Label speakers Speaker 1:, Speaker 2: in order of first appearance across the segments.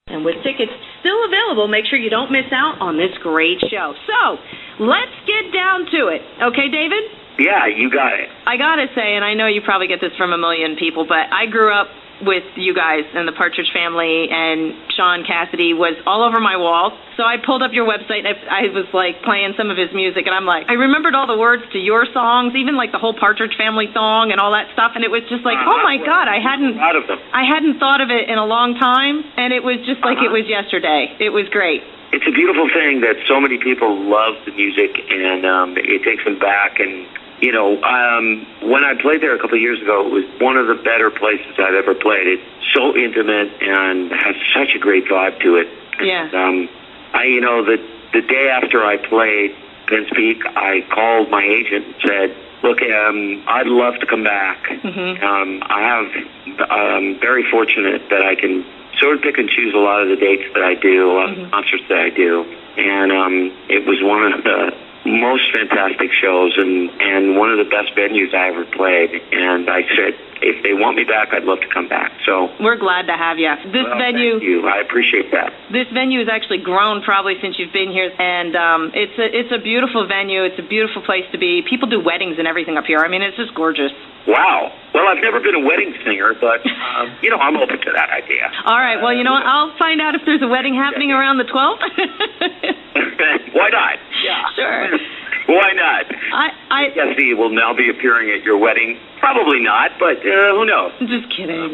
Speaker 1: And with tickets still available, make sure you don't miss out on this great show. So, let's get down to it. Okay, David?
Speaker 2: Yeah, you got it.
Speaker 1: I gotta say, and I know you probably get this from a million people, but I grew up with you guys and the Partridge Family, and Sean Cassidy was all over my walls. So I pulled up your website, and I was like playing some of his music, and I'm like, I remembered all the words to your songs, even like the whole Partridge Family song and all that stuff, and it was just like, oh my God, I hadn't thought of it in a long time, and it was just like it was yesterday. It was great.
Speaker 2: It's a beautiful thing that so many people love the music, and it takes them back. And you know, when I played there a couple of years ago, it was one of the better places I've ever played. It's so intimate and has such a great vibe to it.
Speaker 1: Yeah.
Speaker 2: And, the day after I played Penn's Peak, I called my agent and said, look, I'd love to come back.
Speaker 1: Mm-hmm.
Speaker 2: I'm very fortunate that I can sort of pick and choose a lot of the dates that I do, a lot of the concerts that I do. And it was one of the most fantastic shows and one of the best venues I ever played. And I said, if they want me back, I'd love to come back. So
Speaker 1: we're glad to have you. Venue,
Speaker 2: thank you. I appreciate that.
Speaker 1: This venue has actually grown probably since you've been here, and it's a beautiful venue. It's a beautiful place to be. People do weddings and everything up here. I mean, it's just gorgeous.
Speaker 2: Wow. Well, I've never been a wedding singer, but, I'm open to that idea.
Speaker 1: All right. Well, you know what? I'll find out if there's a wedding happening around the 12th.
Speaker 2: Why not? Yeah.
Speaker 1: Sure.
Speaker 2: Why not? Jesse will now be appearing at your wedding. Probably not, but who knows?
Speaker 1: Just kidding.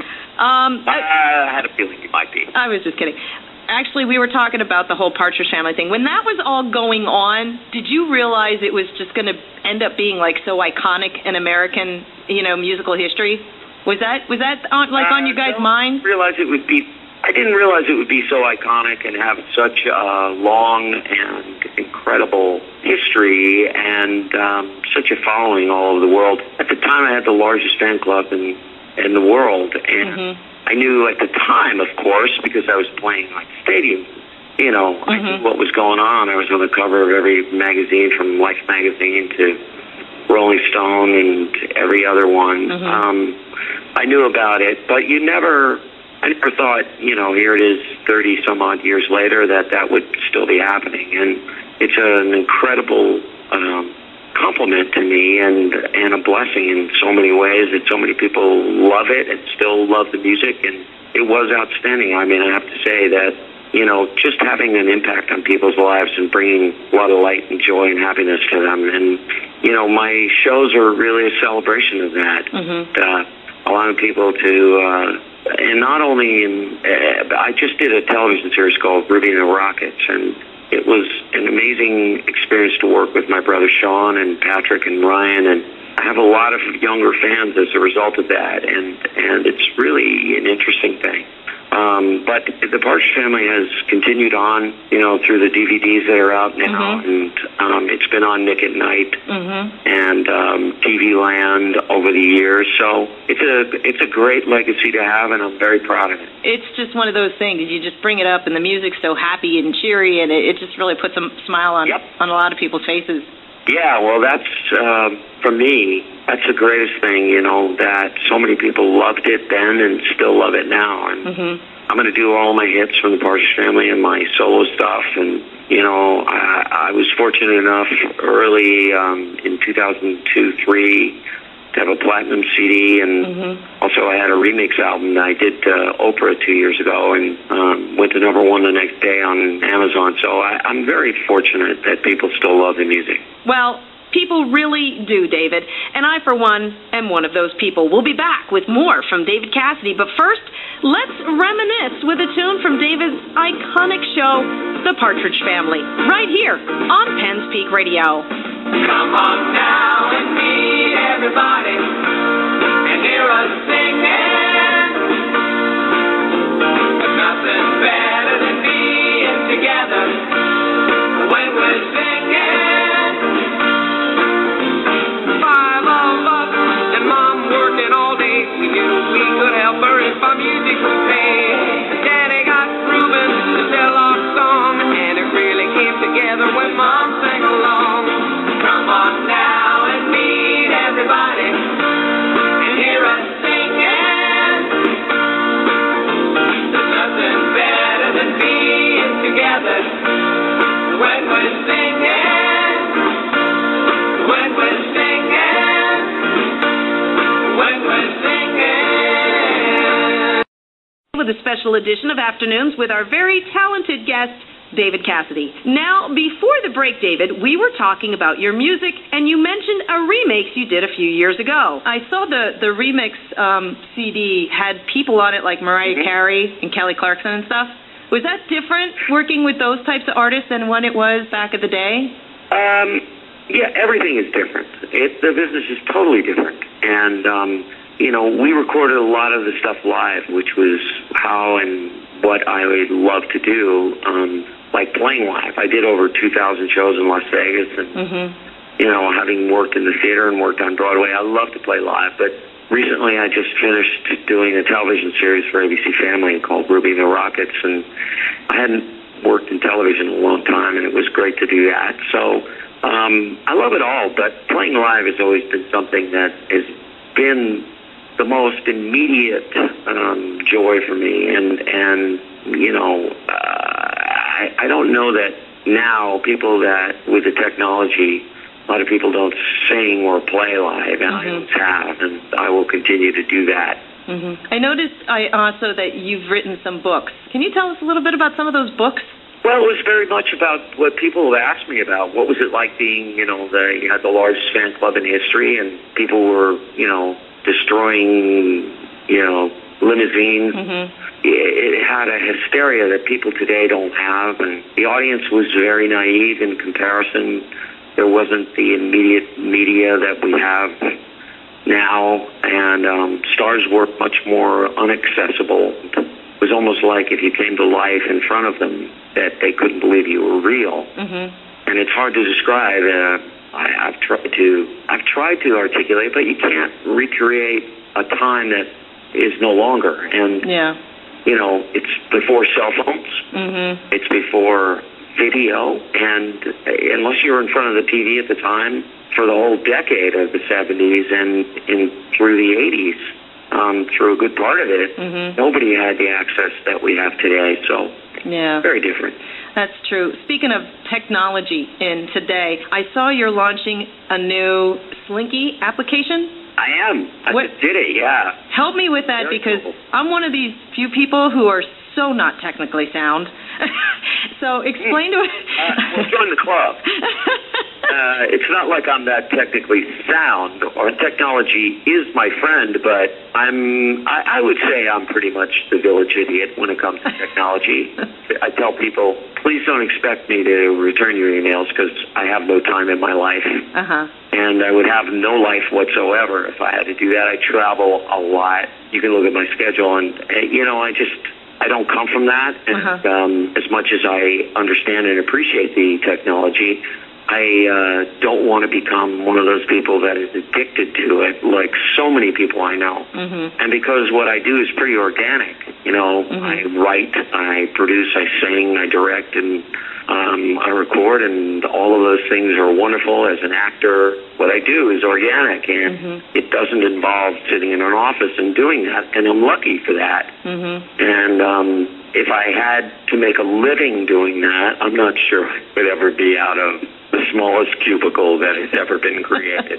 Speaker 2: I had a feeling you might be.
Speaker 1: I was just kidding. Actually, we were talking about the whole Partridge Family thing. When that was all going on, did you realize it was just going to end up being like so iconic in American, musical history? Was that on you guys' mind?
Speaker 2: I didn't realize it would be so iconic and have such a long and incredible history and such a following all over the world. At the time, I had the largest fan club in the world, and I knew at the time, of course, because I was playing like stadiums. I knew what was going on. I was on the cover of every magazine, from Life magazine to Rolling Stone and every other one. I knew about it, but I never thought, here it is 30-some-odd years later that would still be happening. And it's an incredible compliment to me and a blessing in so many ways that so many people love it and still love the music. And it was outstanding. I mean, I have to say that, just having an impact on people's lives and bringing a lot of light and joy and happiness to them. And, my shows are really a celebration of that. Allowing people to... and not only I just did a television series called Ruby and the Rockets, and it was an amazing experience to work with my brother Sean and Patrick and Ryan, and I have a lot of younger fans as a result of that, and it's really an interesting thing. But the Partridge Family has continued on, through the DVDs that are out now, and it's been on Nick at Night and TV Land over the years. So it's a great legacy to have, and I'm very proud of it. It's just one of those things. You just bring it up, and the music's so happy and cheery, and it just really puts a smile on a lot of people's faces. Yeah, well, that's, for me, that's the greatest thing, that so many people loved it then and still love it now. And I'm going to do all my hits from the Partridge Family and my solo stuff. And, I was fortunate enough early in 2002-03 to have a platinum CD. And also I had a remix album that I did Oprah 2 years ago and went to #1 the next day on Amazon. So I'm very fortunate that people still love the music. Well, people really do, David. And I, for one, am one of those people. We'll be back with more from David Cassidy. But first, let's reminisce with a tune from David's iconic show, The Partridge Family, right here on Penn's Peak Radio. Come on now and meet everybody and hear us singing. There's nothing better than being together when we're singing. 5 of us and Mom working all day. We knew we could help her if our music would pay. Daddy got Reuben to tell our song, and it really came together when Mom sang along. Come on now and meet everybody and hear us singing.
Speaker 3: together when we're singing, when we're singing, when we're singing.
Speaker 1: With a special edition of Afternoons with our very talented guest, David Cassidy. Now, before the break, David, we were talking about your music, and you mentioned a remix you did a few years ago. I saw the remix CD had people on it like Mariah Carey and Kelly Clarkson and stuff. Was that different, working with those types of artists, than when it was back in the day?
Speaker 2: Yeah, everything is different. The business is totally different. And, you know, we recorded a lot of the stuff live, which was how and what I would love to do, like playing live. I did over 2,000 shows in Las Vegas, and, you know, having worked in the theater and worked on Broadway, I love to play live. But recently I just finished doing a television series for ABC Family called Ruby and the Rockets, and I hadn't worked in television in a long time, and it was great to do that. So I love it all, but playing live has always been something that has been the most immediate joy for me, and you know, I don't know that now people that with the technology, a lot of people don't sing or play live, and I always have, and I will continue to do that.
Speaker 1: I noticed also that you've written some books. Can you tell us a little bit about some of those books?
Speaker 2: Well, it was very much about what people have asked me about. What was it like being, you know, you had the largest fan club in history, and people were, you know, destroying, you know, limousines. It had a hysteria that people today don't have, and the audience was very naive in comparison. There wasn't the immediate media that we have now, and stars were much more inaccessible. It was almost like if you came to life in front of them, that they couldn't believe you were real. And it's hard to describe. I've tried to articulate, but you can't recreate a time that is no longer. And you know, it's before cell phones. It's before video, and unless you were in front of the TV at the time for the whole decade of the 70s and through the 80s, through a good part of it, nobody had the access that we have today. So very different.
Speaker 1: That's true. Speaking of technology in today, I saw you're launching a new Slinky application.
Speaker 2: I am. I just did it, yeah.
Speaker 1: Help me with that, because cool. I'm one of these few people who are so not technically sound. So explain to us.
Speaker 2: Well, join the club. It's not like I'm that technically sound, or technology is my friend, but I would say I'm pretty much the village idiot when it comes to technology. I tell people, please don't expect me to return your emails, because I have no time in my life. And I would have no life whatsoever if I had to do that. I travel a lot. You can look at my schedule, and, you know, I don't come from that. And as much as I understand and appreciate the technology, I don't want to become one of those people that is addicted to it, like so many people I know. And because what I do is pretty organic, you know, I write, I produce, I sing, I direct, and I record, and all of those things are wonderful. As an actor, what I do is organic, and it doesn't involve sitting in an office and doing that, and I'm lucky for that. And if I had to make a living doing that, I'm not sure I would ever be out of the smallest cubicle that has ever been created.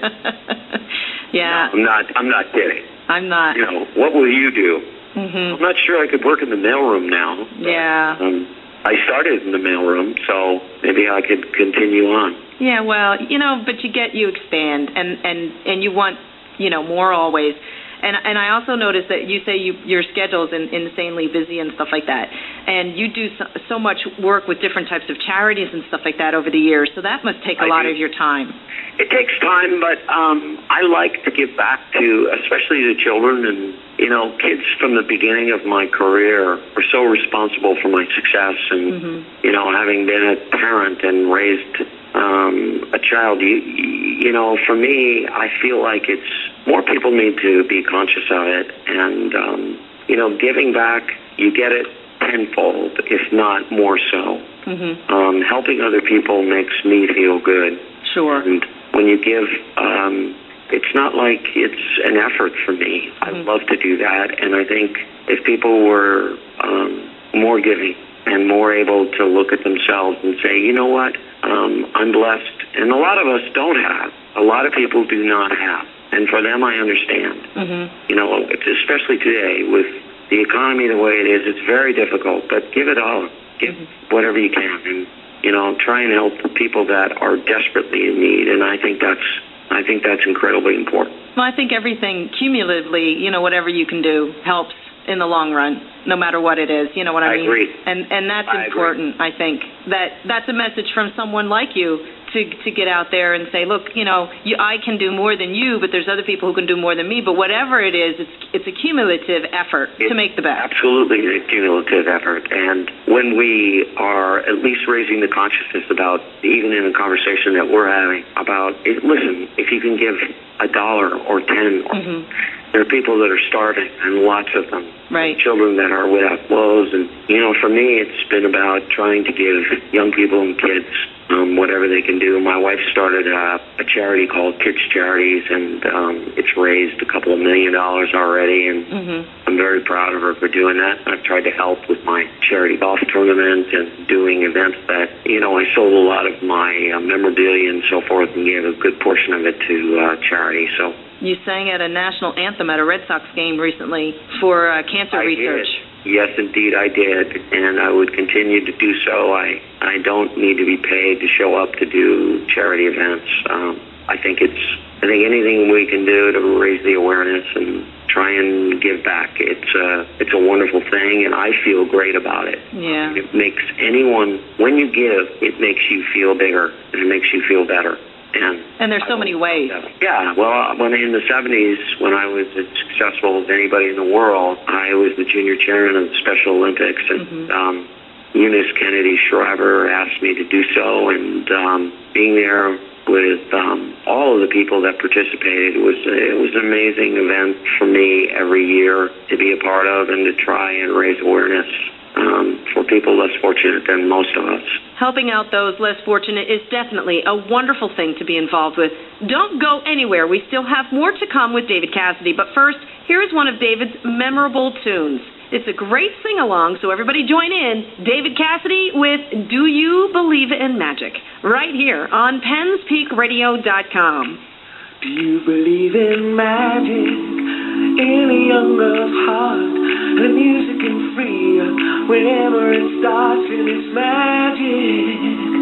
Speaker 2: No, I'm not kidding.
Speaker 1: I'm not.
Speaker 2: You know, what will you do? I'm not sure I could work in the mailroom now. But, I started in the mailroom, so maybe I could continue on.
Speaker 1: Yeah, well, you know, but you expand, and you want, you know, more always. And I also noticed that you say your schedule is insanely busy and stuff like that. And you do so much work with different types of charities and stuff like that over the years, so that must take a lot of your time.
Speaker 2: It takes time, but I like to give back to, especially the children. And, you know, kids from the beginning of my career are so responsible for my success. And, you know, having been a parent and raised a child, you know, for me, I feel like more people need to be conscious of it. And, you know, giving back, you get it tenfold, if not more so. Helping other people makes me feel good.
Speaker 1: Sure.
Speaker 2: And when you give, it's not like it's an effort for me. I love to do that, and I think if people were more giving and more able to look at themselves and say, you know what, I'm blessed. And a lot of us don't have. A lot of people do not have. And for them, I understand.
Speaker 1: Mm-hmm.
Speaker 2: You know, especially today with the economy the way it is, it's very difficult. But give it all. Give whatever you can. And, you know, try and help the people that are desperately in need. And I think that's incredibly important.
Speaker 1: Well, I think everything cumulatively, you know, whatever you can do helps in the long run, no matter what it is. You know what I mean?
Speaker 2: I agree.
Speaker 1: And that's important, I think. That's a message from someone like you to get out there and say, look, you know, I can do more than you, but there's other people who can do more than me. But whatever it is, it's a cumulative effort to make the best.
Speaker 2: Absolutely a cumulative effort. And when we are at least raising the consciousness about, even in a conversation that we're having, about, listen, if you can give $1 or 10, there are people that are starving, and lots of them.
Speaker 1: Right.
Speaker 2: Children that are without clothes. And, you know, for me, it's been about trying to give young people and kids whatever they can do. My wife started a charity called Kids Charities, and it's raised a couple of $1 million already, and I'm very proud of her for doing that. I've tried to help with my charity golf tournament and doing events that, you know, I sold a lot of my memorabilia and so forth and gave a good portion of it to charity. So
Speaker 1: you sang at a national anthem at a Red Sox game recently for cancer research.
Speaker 2: Did. Yes, indeed, I did, and I would continue to do so. I don't need to be paid to show up to do charity events. I think anything we can do to raise the awareness and try and give back, it's a wonderful thing, and I feel great about it.
Speaker 1: Yeah.
Speaker 2: It makes anyone, when you give, it makes you feel bigger, and it makes you feel better.
Speaker 1: And there's so many ways.
Speaker 2: Yeah, well, when in the 70s, when I was as successful as anybody in the world, I was the junior chairman of the Special Olympics, and Eunice Kennedy Shriver asked me to do so, and being there with all of the people that participated, it was an amazing event for me every year to be a part of and to try and raise awareness for people less fortunate than most of us.
Speaker 1: Helping out those less fortunate is definitely a wonderful thing to be involved with. Don't go anywhere. We still have more to come with David Cassidy. But first, here is one of David's memorable tunes. It's a great sing-along, so everybody join in. David Cassidy with Do You Believe in Magic? Right here on PennsPeakRadio.com.
Speaker 4: Do you believe in magic in a young girl's heart? The music can free whenever it starts in its magic.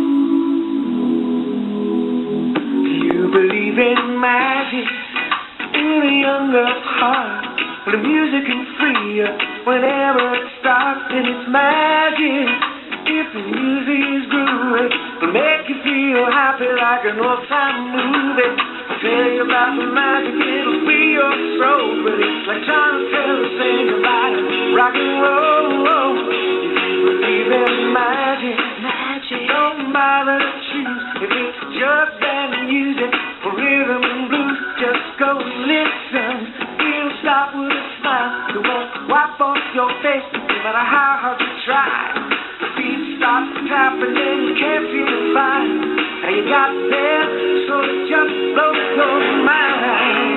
Speaker 4: Do you believe in magic in a young girl's heart? The music can free whenever it starts in its magic. If the music is groovy, it'll make you feel happy like an old-time movie. I'll tell you about the magic, it'll free your soul. But it's like trying to tell the thing about rock and roll. If you believe in magic, don't bother to choose. If it's just bad music or rhythm and blues, just go listen. It'll start with a smile. It won't wipe off your face, no matter how hard you try. Feet start tapping and you can't seem to find how you got there, so it just blows your mind.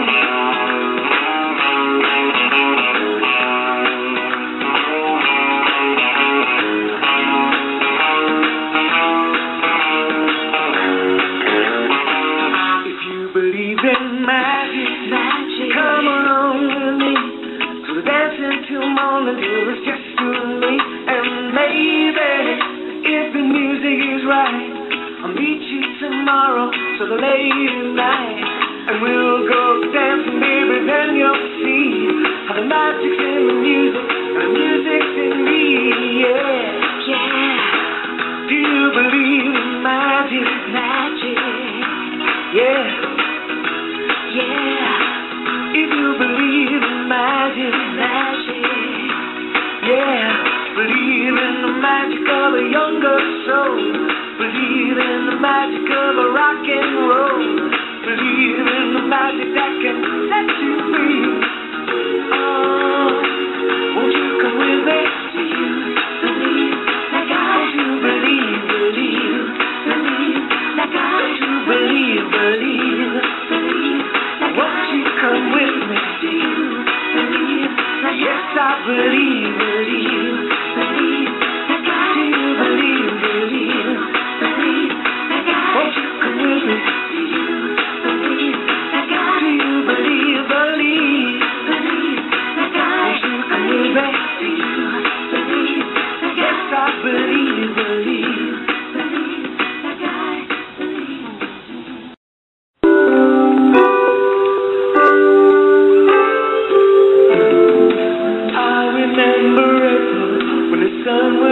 Speaker 4: If you believe in magic, come along with me to the dancing till morning, till it's just you and me. And maybe if the music is right, I'll meet you tomorrow, so the late night, and we'll go dancing, baby. Then you'll see how the magic's in the music, and the music's in me. Yeah, yeah. Do you believe in magic? Magic. Yeah, yeah. If you believe in magic, magic. Yeah. Believe in the magic of a younger soul. Believe in the magic of a rock and roll. Believe in the magic that can set you free. Oh, won't you come with me? Do you believe like I do? Believe, believe, believe like I do. Believe, believe, believe like won't you come with me? Do you believe like yes, I believe, believe. Do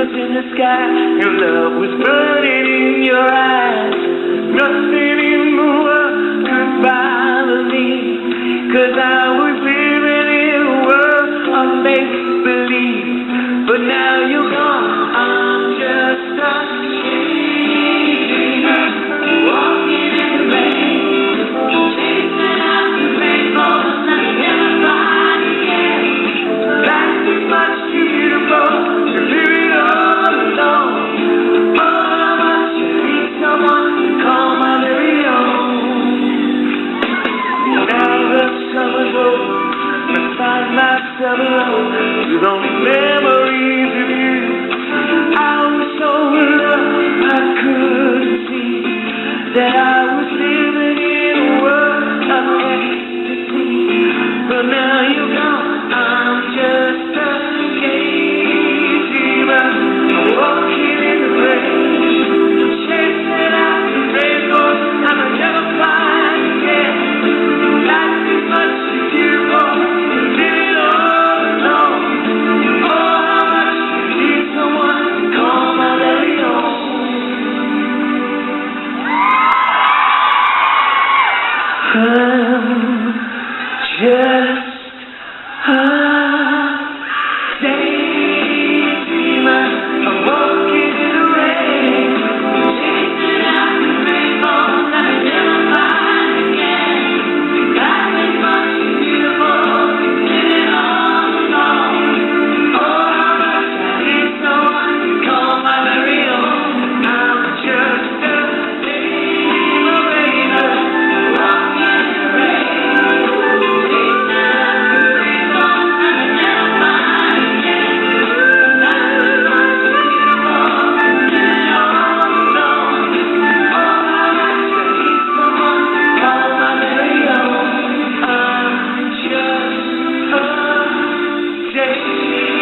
Speaker 4: stars in the sky. Your love was burning in your eyes. Nothing in the world could bother me, 'cause I was living in a world of make-believe. But now you're gone, I'm just a daydreamer, walking in the rain, chasing after rainbows that I never find again. Life is much too beautiful to live it all alone. Oh, how much I need someone to call my very own. Now the summer's over, I find myself alone with only memories of you. I was so in love I couldn't see that I was living in a world of ecstasy. But now you're gone, I'm just a daydreamer, walking in the rain, chasing after rainbows and I never find again. Life is much too beautiful to live it all alone. Oh, how much I need someone to call my very own. I'm just a daydreamer, I'm walking in the rain, chasing after rainbows that I never find again. Life is much too beautiful to live it all alone. Oh, how much I need someone to call my very own. I'm just a daydreamer, walking in the rain, chasing after rainbows that I never find again. Life is much too beautiful to live it all alone. Oh, how much I need someone to call my very own. I'm just a daydreamer.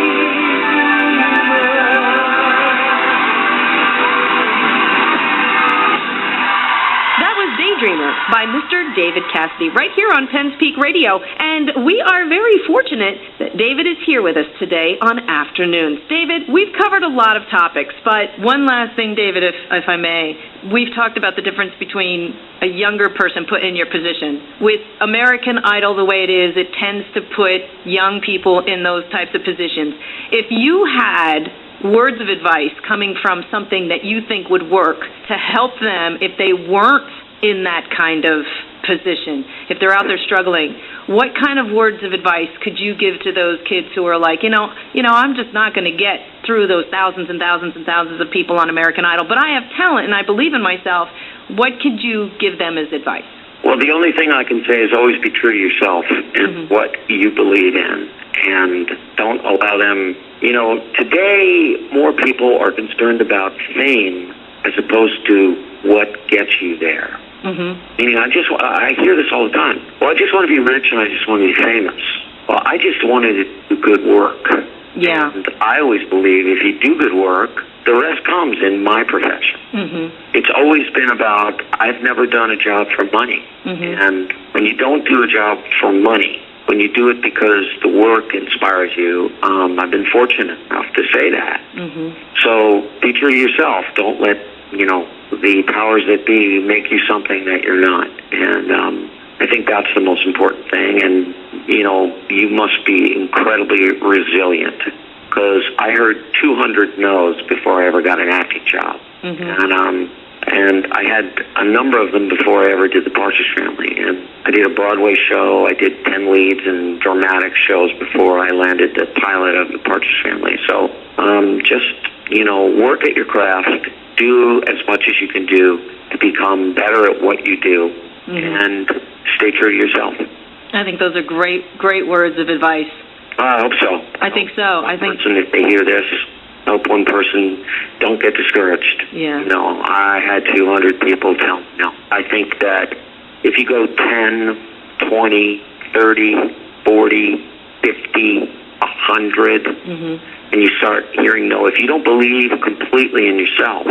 Speaker 1: That was Daydreamer by Mr. David Cassidy right here on Penn's Peak Radio. And we are very fortunate that David is here with us today on Afternoons. David, we've covered a lot of topics, but one last thing, David, if I may. We've talked about the difference between a younger person put in your position. With American Idol the way it is, it tends to put young people in those types of positions. If you had words of advice coming from something that you think would work to help them if they weren't in that kind of position, if they're out there struggling, what kind of words of advice could you give to those kids who are like, you know, I'm just not going to get through those thousands and thousands and thousands of people on American Idol, but I have talent and I believe in myself. What could you give them as advice?
Speaker 2: Well, the only thing I can say is always be true to yourself and what you believe in, and don't allow them. You know, today more people are concerned about fame as opposed to what gets you there. Meaning, I hear this all the time. Well, I just want to be rich and I just want to be famous. Well, I just wanted to do good work.
Speaker 1: Yeah.
Speaker 2: And I always believe if you do good work, the rest comes in my profession. It's always been about, I've never done a job for money. And when you don't do a job for money, when you do it because the work inspires you, I've been fortunate enough to say that. So be true to yourself. Don't let, the powers that be make you something that you're not. And I think that's the most important thing. And, you must be incredibly resilient, because I heard 200 no's before I ever got an acting job. And I had a number of them before I ever did The Partridge Family. And I did a Broadway show. I did 10 leads in dramatic shows before I landed the pilot of The Partridge Family. So just, work at your craft. Do as much as you can do to become better at what you do. And stay true to yourself.
Speaker 1: I think those are great words of advice.
Speaker 2: I hope so.
Speaker 1: I think so. I think
Speaker 2: if they hear this, I hope one person don't get discouraged.
Speaker 1: Yeah.
Speaker 2: I had 200 people tell me no. I think that if you go 10, 20, 30, 40, 50, 100, and you start hearing no, if you don't believe completely in yourself,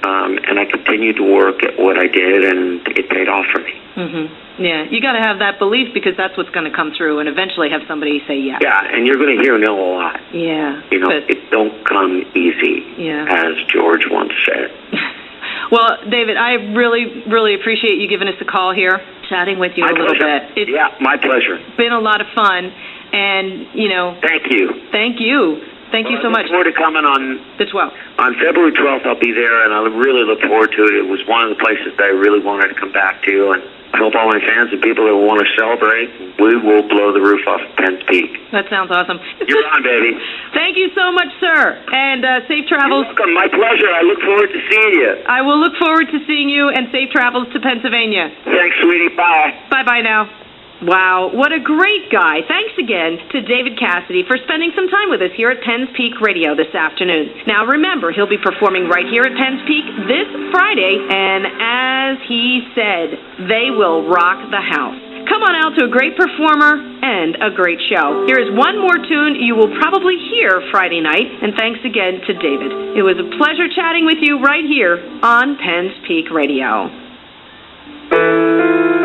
Speaker 2: and I continued to work at what I did, and it paid off for me.
Speaker 1: Mm-hmm. Yeah, you got to have that belief because that's what's going to come through, and eventually have somebody say yes.
Speaker 2: Yeah, and you're going to hear no a lot.
Speaker 1: Yeah.
Speaker 2: You know, it don't come easy, as George once said.
Speaker 1: Well, David, I really, really appreciate you giving us a call here, chatting with you a little bit.
Speaker 2: Yeah, my pleasure.
Speaker 1: It's been a lot of fun, and, you know...
Speaker 2: Thank you.
Speaker 1: Thank you. Thank you so much.
Speaker 2: I look forward to coming on...
Speaker 1: The 12th.
Speaker 2: On February 12th, I'll be there, and I really look forward to it. It was one of the places that I really wanted to come back to, and I hope all my fans and people that want to celebrate, we will blow the roof off of Penn's Peak.
Speaker 1: That sounds awesome.
Speaker 2: You're on, baby.
Speaker 1: Thank you so much, sir, and safe travels.
Speaker 2: You're welcome. My pleasure. I look forward to seeing you.
Speaker 1: I will look forward to seeing you, and safe travels to Pennsylvania.
Speaker 2: Thanks, sweetie. Bye.
Speaker 1: Bye-bye now. Wow, what a great guy. Thanks again to David Cassidy for spending some time with us here at Penn's Peak Radio this afternoon. Now remember, he'll be performing right here at Penn's Peak this Friday, and as he said, they will rock the house. Come on out to a great performer and a great show. Here is one more tune you will probably hear Friday night, and thanks again to David. It was a pleasure chatting with you right here on Penn's Peak Radio.